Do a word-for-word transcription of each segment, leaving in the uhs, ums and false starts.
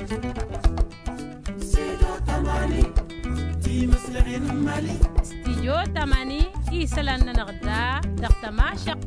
استديو تماني إيسلان نغدا دغتا ماشق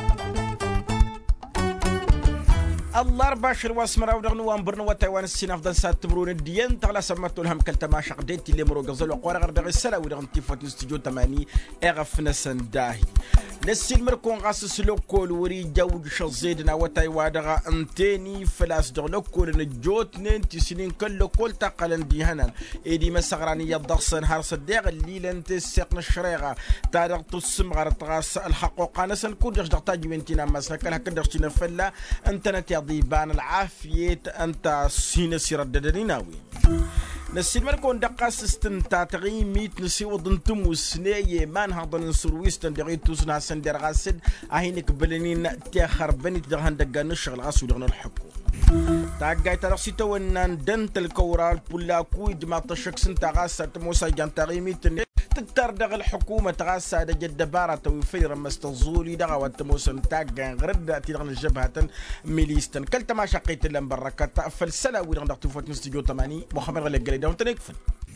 الله باشر واسمرا ودغنو وانبرنو وتايوان السين افضل سات تبرون الديان تغلا سمرتو لهم كل تماشق ديتي اللي مرو غزل وقورا غير دغ السلا ودغن تيفوت استديو تماني اغف نسن داهي نسيل مركون غاسس لوكول وري جوج شزيدنا وتايوا دغ انتيني فلاس دغ لوكول نجوت ننتي سنين كل لوكول تقلن دي هنان ايدي مسغرانيه ضغسن هرس الدغ اللي لنت سيقن الشريغه تاريخ تسم غير تغاس الحقوق نسن كون دغ تاجي بنتينا مسكل هكذا فلا انت نتي ضيبان العافية أنت سين سيرددني ناوي نسيل مركون دقاس استنتا تغي ميت نسي وضنتم وسنية مان هضن نسرويس تندغي توسنا سندر غاسد أهينك بلنين تيخر بني تدغن دقان الشغل غاسو دغن الحكو تاقاي ترسي توانان دنت الكورال بولا كوي دما تشك سنتا غاسا تموسا جان تغي ميت تكتر دغ الحكومة تغاسا دا جد بارا توفير مستظولي دغا وانتموسن تاقاي غرد تدغن الجبهة ميليستن كلتا ما شقيت لن بركات فالسلا ويدغن دغ تفوت نستيجو تماني محمد غلق قلي داون تنكفن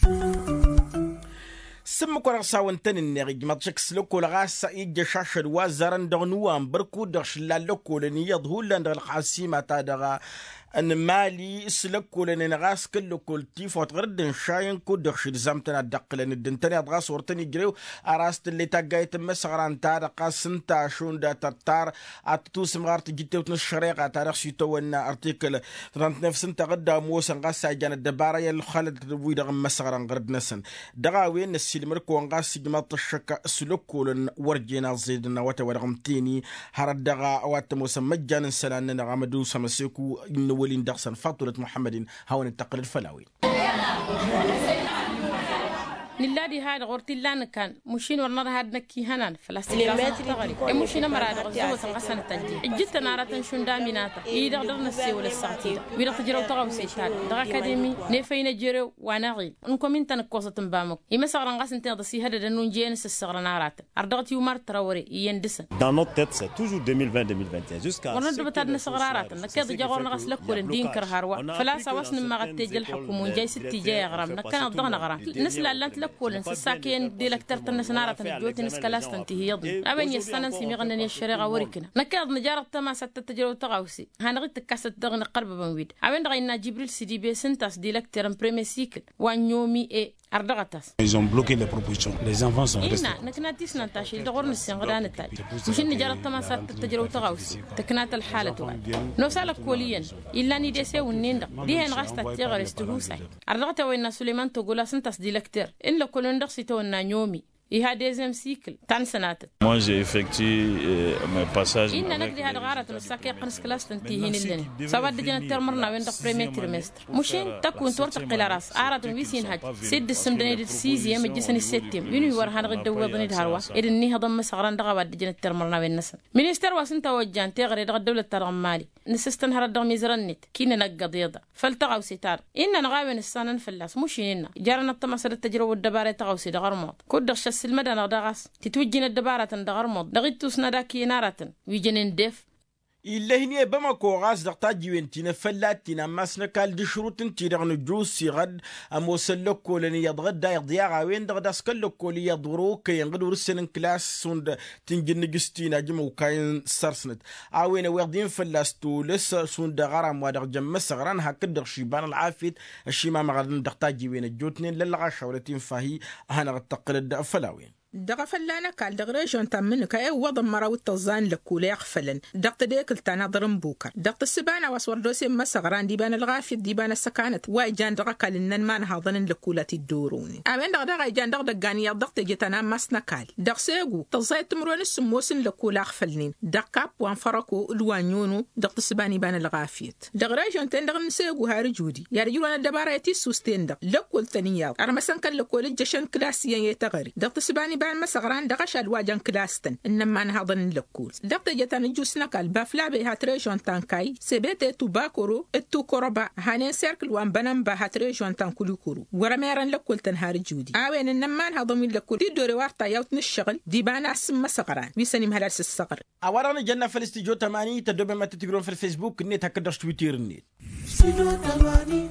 سمك ورغساون تن النغي جمتشك سلوكو لغاسا إيجا شاشر وازارن دغنوان بركو دغش لالوكو لني يضهو لن دغ القاسيمة تا دغا أن مالي سلكو لن نغاس كلو كل تيفوت غردن شاين كو دغش لزامتنا دق لن الدنتاني أدغاس ورتني جريو أراست اللي تاقاي تمسغران تارا قاسن تاشون دا ترتار أتتوس مغارت جيتوتن الشريقة تاريخ شيتونا أرتيكل ثلاثة وثلاثين تغدا موسن غاسا جان الدبارة يلو خالد ربوي دغم مسغران غرد نسن دغاوين نسيل مركو غاس جمالت الشكا سلكو لن ورجينا زيدنا وتورغمتيني هرد دغا واتموسن مجانا سلان نغامدو سمسيكو ولين دغسن فاطرة محمد هون التقل الفلاوي نلادي هذا غورتي لان كان مشين ورنا هذا نكي هنان فلسطين مشين مراد غزوة غسنة تنجي جت نارة شون داميناتا إذا قدرنا نسي ولا الساعتين وإذا تجروا تغاو سيشاد دغا أكاديمي نفين جرو وناغي إنكم إنت نقصة تنبامك إما سغران غسن تنضسي هذا دنون جينس السغران نارات أردغت يومار تراوري يندسن dans notre tête c'est toujours deux mille vingt deux mille vingt et un jusqu'à ورنا دبتادنا سغرارات نكاد جاغورنا غسلك كل دين كرهاروا فلا سواسن ما غتجي الحكومة جاي ستي جاي غرام نكنا ضغنا غرام نسلا لانت كولن ساكين ديلكتر تنسنارة الجوت نسكالاستن تهيض أبن يستنن سميغن الشريعة وركنا نكاد نجارة تما ستة تجرو تغاوسي هنغيت تكاسة دغن قرب بنويد أبن غينا جبريل سيدي بي سنتاس ديلكتر بريمي سيكل وان يومي إيه أردغتاس ils ont bloqué les propositions les enfants sont restés إنا نكنا تيسنا تاشي دغورن السنغران التاج مش نجارة تما ستة تجرو تغاوسي تكنات الحالة واد نوسالك كوليا إلا نديسي ونين دي هنغاستا تيغر استهوساي أردغتا وإن سليمان تقول سنتاس ديلكتر إن لكل ندرسي تونا نيومي Il y a deuxième cycle, tant sénat. Moi, j'ai effectué euh, mes passages. Il n'a pas de garde, mais ça qui est presque là, c'est un tihine. Ça va devenir terme dans le premier trimestre. Mouchin, t'as qu'une tour de claras. Arrête un huit haj. C'est de semaine de sixième et de septième. Une heure à rendre de web de Harwa. Et de n'y a pas de massacre dans la devenir terme dans le ministère was in توجه تغير الدولة الترمالي. نسستن هرد ميزرنت. كين نقضيضة. فلتغاو ستار. إن نغاون السنة فلاس مشيننا. جارنا التمسر التجربة الدبارة تغاو سيد غرمات. كودش المدى نغدغس تتوجين الدبارة دغرمض دغيتوس نداكي نارة ويجنين ديف إلا هني بمكو غاز دقتا جوينتينا فلاتينا ماسنا كال دي شروط انتي دغن جوسي غد اموسلوكو لني يضغد دا يضياغا وين دغدا سكلوكو لي يضرو كي ينغدو رسن كلاس سوند تنجن جستينا جمو كاين سرسنت اوين ويردين فلاستو لس سوند غرام ودغ جم مسغران هكدغ شيبان العافيت الشيما مغدن دقتا جوين الجوتنين للغاشا ولتين فاهي هنا غتقل فلاوين دغ فلانا كال دغ ريجون تامن كاي وضم مراو التزان لكولي خفلن دغ ديك التانا ضرم بوكر دغ السبانه واسور دوسي مسغران ديبان الغافي ديبان السكانت واي جان دغ كالنن مان هاضن لكولاتي الدوروني امين دغ دغ جان دغ دغاني دغ تجتنا مسنا كال دغ سيغو تزايت مرون السموسن لكولا خفلنين دغ كاب وان فرقو الوانيونو دغ السباني بان الغافيت دغ ريجون تن دغ نسيغو هاري جودي يا رجلنا دباريتي سوستين دغ لكول تنيا ارمسن كان لكول الجشن كلاسيان يتغري دغ السباني بان مسغران دغش الواجن كلاستن انما نهضن لكول دغت جتن جوسنا كال بافلا بها تريجون تانكاي سبيت توباكورو اتو كوربا هانين سيركل وان بنم بها تريجون تانكولوكورو ورميرن لكول تنهار جودي اوين انما نهضن لكول دي دوري وارتا يوتن الشغل دي بانا اسم مسغران ويسني مهلس الصقر اورانا جنة فلسطيجو تماني تدوب ما تتقرون في الفيسبوك نيت هكدرش تويتير نيت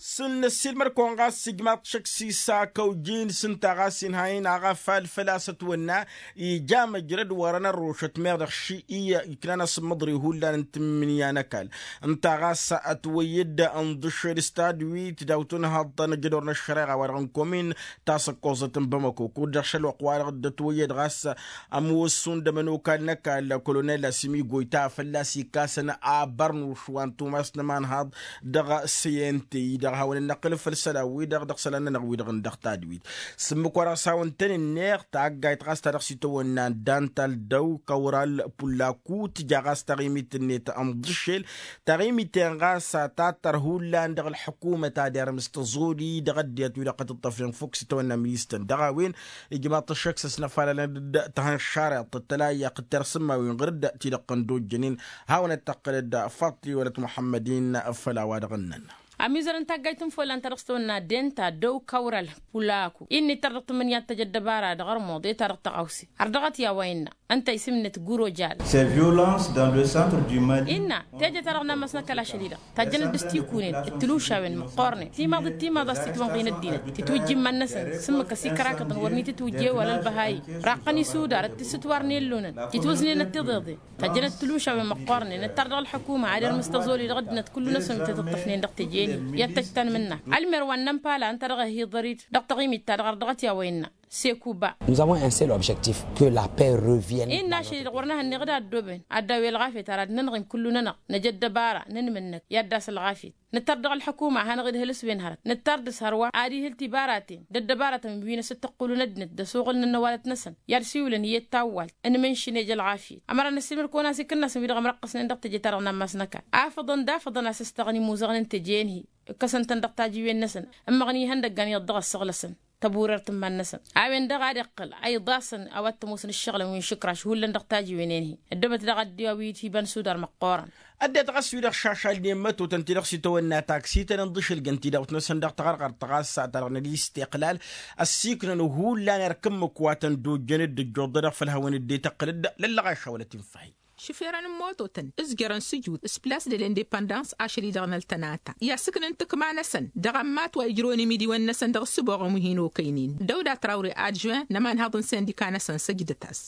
سن السلمر كون غاس سيجمات شكسي ساكا وجين سنتا غاسين هاين عغا فالفلاسة ونا يجام جرد ورنا روشة ميردخ شيئية يكلانا سمضري هولا نتمنيا نكال انتا غاسا اتويد اندش الاستادوي تداوتون هاضان جدورنا الشريعة ورغن كومين تاسا قوزة بمكو كودر شلو قوار غد تويد غاسا اموسون دمنو كال نكال كولونيلا سيمي قويتا فلاسي كاسنا ابرنو شوان توماس نمان هاد دغا سينتي دغا هاون النقل فلسلاوي دغ دغ سلانا نغوي دغ ندغ تادويد سمك ورا ساون تاني النيغ تاقايت غاس تارغ سيتوانان دانتال دو كورال بولاكو تجاغاس تغيميت النيت امضشل تغيميت غاس تاتر هولان دغ الحكومة تادير مستزولي دغ ديات ولاقة الطفلين فوق سيتوانا ميستن دغا وين إجماط الشكس سنفالا تهان الشارع تتلايا قد ترسمها وينغرد تلقن دو جنين هاون التقلد فاطلي ولد محمدين فلا وادغنن أميزرن تاجيتم فلان ترستونا دينتا دو كورال بولاكو إني ترقت من يتجد بارا دغر موضي ترقت عوسي أردغت يا وين أنت يسمنة جورو جال. Ces violences dans le centre du Mali. إننا تيجي ترغنا مسنا كلا شديدة تجنا دستيكونين التلوشة وين مقارنة تيما ضد تيما ضد تبغين الدين تتوجي من نسن سمك سكراك تنورني تتوجي ولا البهاي راقني سودا رتستوارني اللون تتوزني نتضضي تجنا التلوشة وين مقارنة نترضى الحكومة على المستزولي لغدنا كل نسم تتطفنين دقتجي يتجتن منا المروان نمبالا أنت رغه هي ضرير دقتغيمي ترغر دغتيا ويننا سيكوبا. Nous avons un seul objectif, que la paix revienne. إن شيء قرناها النقدة الدوبين الدوي الغافي ترى ننغم كلنا نجد بارا ننمنك يداس الغافي نتردغ الحكومة هنغد هلس بين هرت نتردس هروا عادي هلتي باراتين دد باراتين بين ست قولوا ندنت دسوق لنا نوالت نسن يرسيولن يتاول ان منشي نجل غافي امر نسمر كونا سكنا سمير مرقص ندق تجي ترى نمسنك افضل دافضل استغني موزغن تجيني كسن تندق تاجي وين نسن اما غني هندق غني يضغ الصغلسن تبوررت من نسن عاين دغا دقل اي ضاسن اوت موسن الشغله وين شكراش هو اللي ندقتاجي وينين الدمت دغا ديوي في بن سودار مقورن أدت غسوي الشاشة اللي ماتوا تنتظر سيتونا تاكسي تنضش الجنتيدا وتنسن دغ تغرغر تغاس ترغنا لي استقلال السيكن هو لا نركم كواتن دو جند الجودر في الهوان الدي تقلد للغاشه ولا تنفعي شفيران موتوتن ازجران سجود اسبلاس دي الانديبندانس عشري دغنا التناتا يا سكن انتك مع نسن دغمات واجروني ميدي والنسن دغ السبوغ مهينو كينين دودا تراوري ادجوان نمان هاضن سنديكا نسن سجدتاس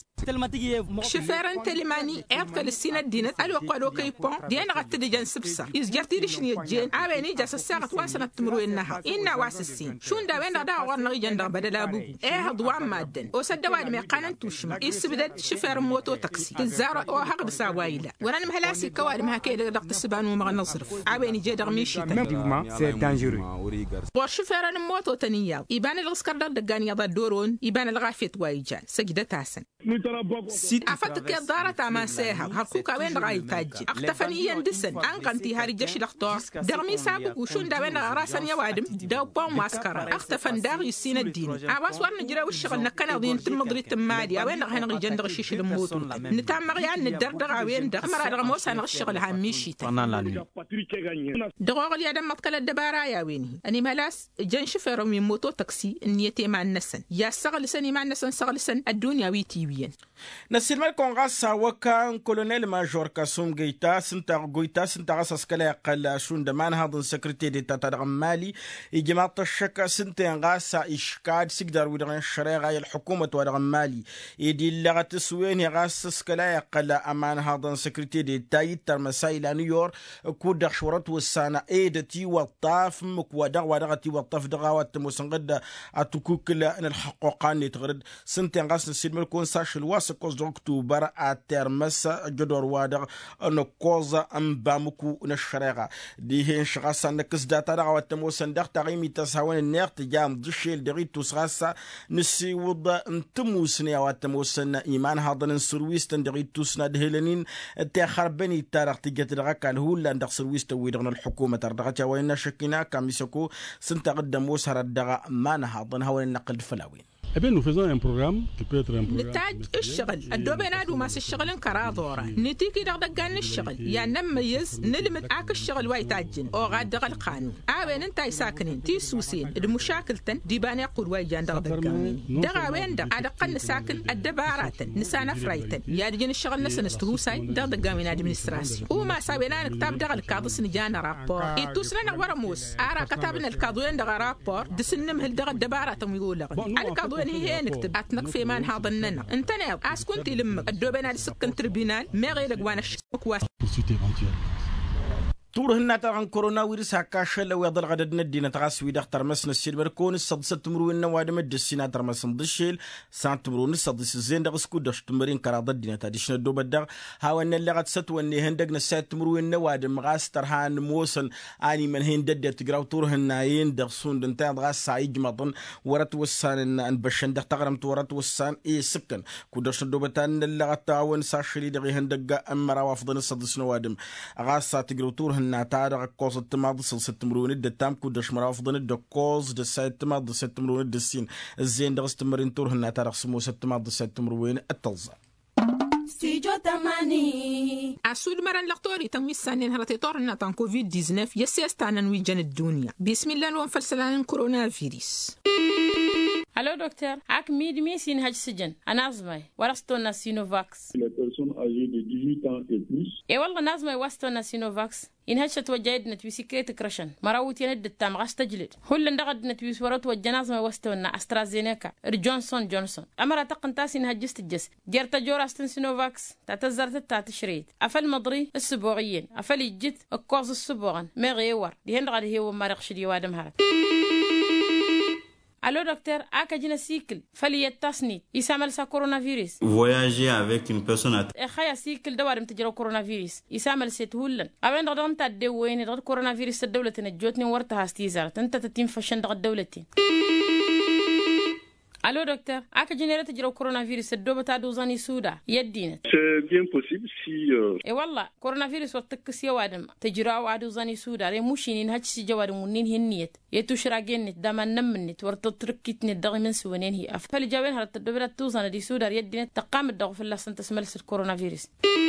شفيران تلماني ايرك للسينة دينت الو قالو كيبون ديان غتدي جان سبسا يزجرتي لشني الجين عابيني جاس الساعة واسنة تمرو النهار إنا واس السين شون دا وين دا ورنا غيجان دا بدل ابو ايه هضوان مادن وسدوان ميقانن توشما يسبدت شفير موتو تاكسي تزارة او حق بساوايلا وران مهلاسي كوارم هكا دغ السبان وما نصرف عابيني جي دغ ميشي سي دانجورو وشفيران موتو تنيا يبان الغسكر دغاني يضا دورون يبان الغافيت وايجان سجدتاسن أفتك الدارة ما ساها هالكوكا وين غاي تاجي أختفني يندسن أنقنتي هاري جش الأخطار درمي سابق وشون دا وين راسن يوادم داو بون ماسكرا أختفن داغ يسين الدين عواس وارن جرا والشغل نكنا ضين تمضري تمادي وين غاين غي جندغ شيش الموت نتام مغيان ندردغ وين دغ مرا دغ موسى نغ الشغل هاميشي دغوغ لي ادم متكل الدبارا يا ويني اني ملاس جن شفير من موتو تاكسي نيتي مع النسن يا سغل سني مع النسن سغل سن الدنيا وي تي وين نسيل مالكون غاسا وكان كولونيل ماجور كاسوم جيتا سنتا جويتا سنتا غاسا كلا قال شون دمان هذا سكرتير دي تاتا مالي يجمع الشكا سنتين غاسا اشكاد سيقدر ودغن الشريعه الحكومه ودغن مالي يدي لغه تسوين غاسا كلا قال امان هذا سكرتير دي تايتر مسائل نيويورك كود شورت والسنه ايدتي والطاف مكودا ودغتي والطاف دغاوات مسنقد اتكوك ان الحقوقان تغرد سنتين غاسا نسيل مالكون ساش الواس كوز اكتوبر اترمس جدور وادغ ان كوز ام بامكو نشريغا دي هين شغاسا نكس داتا دغاوات مسندخ تغيمي تساوين النير تجام دشيل دغي توسغاسا نسي وض انتموسني وات مسن ايمان هذا السرويس تندغي توسنا دهلنين تخربني تاريخ تجت دغاك هو لا ندخ سرويس تويدغنا الحكومه تردغت وين شكينا كاميسكو سنتقدم وسهر الدغا ما نهضن هو النقد فلاوين Eh bien, nous faisons un programme qui peut être un programme. نتاج الشغل الدوبين ادو ماس الشغل انكرا دورا نتيكي دغدغان الشغل يا نميز نلمت اك الشغل وايتاجن او غاد القانون اوين انت ساكنين تي سوسين المشاكلتن ديبان يقول وايجان دغدغان دغا وين دغ ادقن ساكن الدبارات نسانا فرايتن يا دجن الشغل نسنستو ساي دغدغان من ادمنستراسيون وما سابينا كتاب دغ الكادس نجانا رابور يتوسنا ورموس ارا كتابنا الكادوين دغ رابور دسنم هل دغ الدبارات يقول لك الكادوين هي نكتب اتنك في مان هذا انت ناو اسكنتي لمك الدوبين هذا سكن تربينال ما غير وانا الشكوى تور هنا ترى كورونا ويرس هكاشل ويضل غدد ندينا تغاسوي دختر مسنا السيل بركون الصدس تمرو النواد مد السينا ترى مسن دشيل سان تمرو الصدس الزين دغ سكو دش تمرين كرا ضدنا تاديشنا دوب الدغ هاو ان اللي غد ست وني هندق نسات تمرو النواد مغاس ترهان موسن اني من هين دد تقراو تور هنا يندغ سون دنتا غاس سايج مطن ورت وسان ان بشن دغ تغرم تورت وسان اي سكن كودش دوب تان اللي غد تعاون ساشلي دغ هندق امرا وافضل الصدس نوادم غاس تقراو تور نعتارق قوس التماض ست مرون الدتام كودش مرافضن الدكوز دسات تماض ست مرون الدسين الزين دغست مرين تور نعتارق سمو ست تماض ست مرون التلزة ستيجو تماني أسود مران لقطوري تنوي السنين هرتي طورنا تان كوفيد تسعة عشر يسيستانا نويجان الدنيا بسم الله نوانفلسلان كورونا فيروس. الو دكتور اك ميد ميسين هاج سجن انا ازماي ورستونا سينوفاكس les personnes âgées de dix-huit ans et plus. اي والله نازماي وستونا سينوفاكس ان هاج توجايد نتويسي كيت كرشن مراوت يند التام غاس تجلد هول ندغد نتويس ورت وجنازماي وستونا استرازينيكا جونسون جونسون امرا تقنتاس ان هاجست الجس جرت جوراستن سينوفاكس تعتزرت تاع تشريد افل مضري السبوعيين افل يجت الكوز السبوعن ما غيور دي هند غادي هو مرق شدي وادم هرت. Allô docteur, aka jina cycle fali yatasni isamal sa coronavirus. Voyager avec une personne à e khaya cycle dawarim tijiro coronavirus isamal set hullan awen dadan ta de wayni dad coronavirus dawlatina jotni warta hastizar tanta tatim fashan dad dawlati. Allô docteur, aka jina tijiro coronavirus dobata dozani suda yadina. C'est bien possible si e walla coronavirus wattaksi wadam tijiro wadu zani suda re mushinin hajsi jawadum nin hinniyat يتوشرا جنت دما نمنت ورتطركت ندغ من سوينين هي أفل جاوين هرت الدبلة توصل دي سودار يدين تقام الدغ في الله سنت سملس الكورونا فيروس.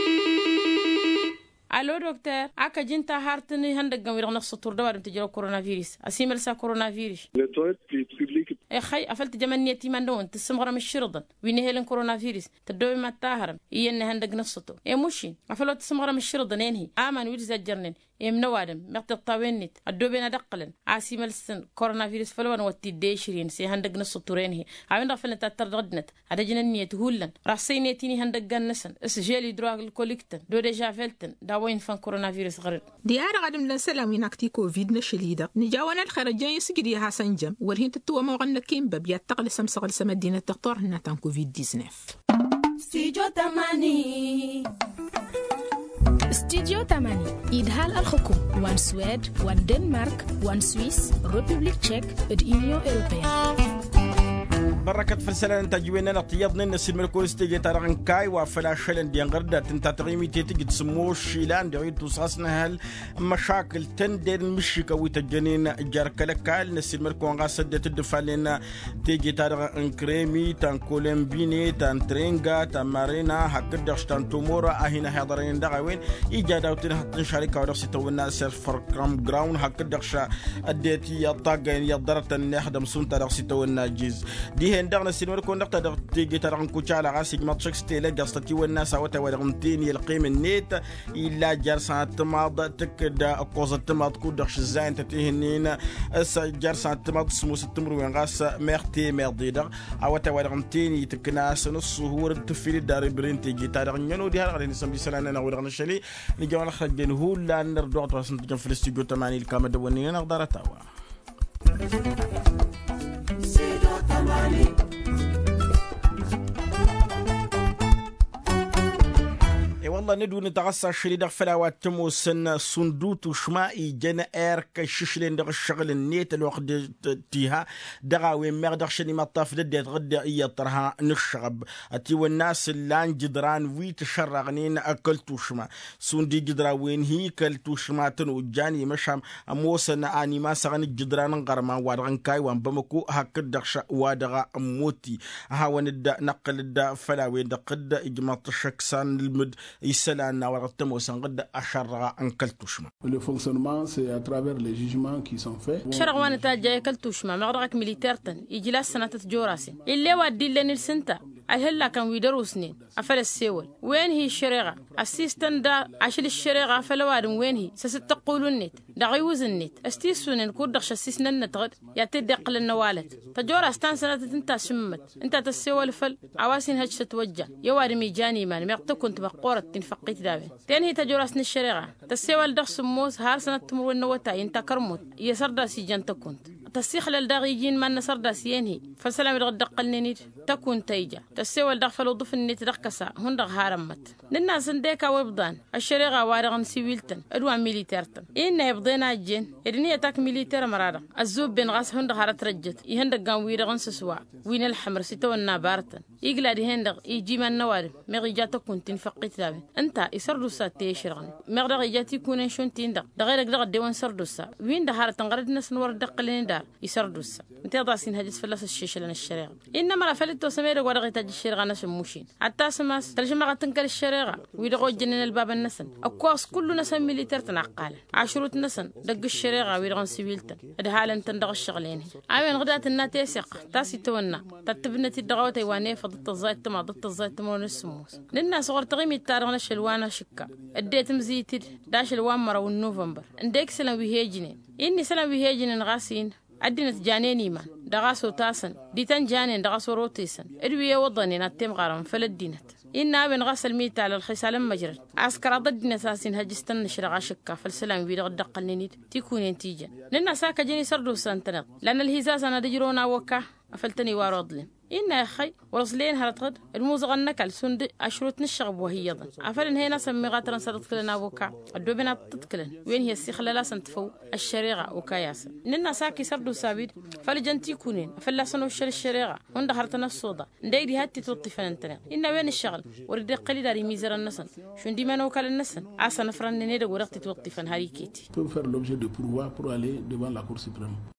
الو دكتور اكا جنتا هارتني هندق ويرغ نص الطور دوار تجرو كورونا فيروس اسيمل سا كورونا فيروس اي خي افلت جمنيتي من دون تسمغر من الشرطن وين هيلن كورونا فيروس تدوي ما تاهرم ين هندق نصتو اي مشي افلت تسمغر من الشرطن انهي امان ويل زجرنن يم نوادم مقت الطاوينت الدوبينا دقلن اسيمل سن كورونا فيروس فلون وتي ديشرين سي هندق نص الطورين هي عين رفلت ترددنت هذا جننيه هولن راسينيتيني هندق جنسن اسجلي دراغ الكوليكتن دو ديجا فلتن وين فان كورونا فيروس غرد ديار غادم لنسلام ينكتي كوفيد نشليدا نجاونا الخرجان يسجري حسن جم ورهين تتوا موغن كيم باب يتقل سمسغل سمدينه الدكتور هنا تان كوفيد تسعة عشر. ستيجو تماني استديو تماني إدهال الحكوم وان سويد وان دنمارك وان سويس ريبوبليك تشيك اليونيون أوروبية بركة فلسلان تجوينا نطيضنا نسيب ملكوس تيجي ترغن كاي وفلاشلن ديان غردة تنتاتغيمي تيجي تسمو شيلان دعيد تصاصنا هالمشاكل تندر مشيكا ويتجنين جاركالكال نسيب ملكوان غاسدة تدفالين تيجي ترغن كريمي تان كولمبيني تان ترينغا تان مارينا هكدرش تان تومورا اهينا حضرين دغوين إيجادا وتنها تنشاركا ورسي تونا سيرفر كرام جراون هكدرش أديتي يطاقين يضرط النحدم سنتا رسي تونا جيز دي هندغنا سينور كون نقطة تيجي ترغن كوشالا غاسي ما تشكس تيلا قصتي والناس وتا ورغمتين يلقيم النيت إلا جرسا تماض تكدا قوزة تماض كودخش الزاين تتيهنين اس جرسا تماض سموس التمر وين غاس ميرتي ميرديدر أوتا ورغمتين يتكناس نص هور تفيلي داري برين تيجي ترغن ينو دي هالغالي نسمي سلانا ورغن الشلي نجي وانا خرج بين هو لا نردوغ توسن تجن في الاستيجو تماني الكامل دواني نقدر تاوا يلا ندو نتغصى شريدة فلاوات تمو سن صندوت وشمائي جنا ايرك ششلين دغ الشغل النيت الوقت تيها دغاوي مغدغ شني مطاف ددي تغدى اي طرها نشغب اتي والناس اللان جدران وي تشرغنين اكلتو شما سوندي جدرا وين هي كلتو شما تنو جاني مشام موسن اني ما سغن جدران غرما وادغن كاي وان بمكو هكد دغش وادغا موتي ها وندا نقل الدا فلاوي دقد اجماط الشكسان المد يسلانا ورتمو سنقد اشرغا انكلتو شما. Le fonctionnement c'est à travers les jugements qui sont faits. شرغوان تاجا كلتو شما مغرقك ميليتيرتن يجي لا سنه تجوراسي اللي ودي لين السنتا هلا كان ويدرو سنين افل السيول وين هي الشريعه اسيستن دا عشل الشريعه فلوادم وين هي ستقولوا النت دا غيوز النت استيسون كود دخش اسسنا النت يا تدقل النوالت تجور استان سنه انت شمت انت تسيول فل عواسين هج تتوجه يواري ميجاني مان ميقت كنت بقوره تنفقيت دابه تين هي تجوراسن الشريعه تسيول دخ موس هار سنه تمر النوتا انت كرمت يسردا سيجان تكنت تسيخ للدغيجين ما نسردا سينهي فسلام يغد دقلني تكون تيجا تسيول دغفل وضف النت دقسا هون دغ هارمت الناس نديكا ويبضان الشريعه وارغن سيويلتن ادوا ميليتيرتن ان يبضينا جين ادني تاك ميليتير مراره الزوب بين غاس هون دغ هرترجت يهند غان ويرغن سسوا وين الحمر ستو النابارتن يغلادي هندغ يجي من نوار مغيجات كنت تنفقيت دابه انت يسردو ساتي شرغن مغدغ يجاتي كون شونتين دغ دغيرك دغ ديوان سردوسا وين دغ هرتن غرد ناس نور دقلين دار يسردوسا انت ضاسين هجس فلاس الشيشه لنا الشريعه انما رفلت سمير ورغي تاج الشريعه ناس موشين حتى سماس ترجمه غتنكر الشريعه ويدغو جنن الباب النسن اكواس كل ناس ميليتير تنعقال عشروت نسن دق الشريعه ويدغون سيفيلتن ادهال انت ندغ الشغلين عاين غدات الناتيسق تاسي تونا تتبنتي دغوتي واني فضت الزايت ما ضد الزايت مو نسموس لنا صغر تغيمي تارغنا شلوانا شكا اديت مزيتي داش الوامر والنوفمبر انديك سلام ويهجنين اني سلام ويهجنين غاسين عدنا جانيني ما دغاسو تاسن ديتان جانين دغاسو روتيسن ادويه وضني نتم غرام فلدينت إن بن غسل ميت على الخسالة مجرد عسكر ضد نساسين هجستن نشرغا شكا فالسلام بيدغ دقلني تكون نتيجة لأن ساكا جني سردو سنتنق لأن الهزاز أنا دجرونا وكا أفلتني واروضلم إن يا أخي ورسلين هرتغد الموزغ النكال سند أشروت نشغب وهي ضن أفلن هنا سمي غاترن سرتكلنا وكا الدوبنا تتكلن وين هي السيخلة لا سنتفو الشريعة وكياسا لأن ساكي سردو سابيد فالجنتي كونين فلا سنو الشر الشريعة هند هرتنا الصودا نديدي هاتي توطي فننتنا إن وين الشغل ورد قليل داري ميزر النسن شون دي ما نوكل النسن عسى نفرن نيدا ورقتي توطي فن هاريكيتي peut faire l'objet de pourvoi pour aller devant la Cour suprême.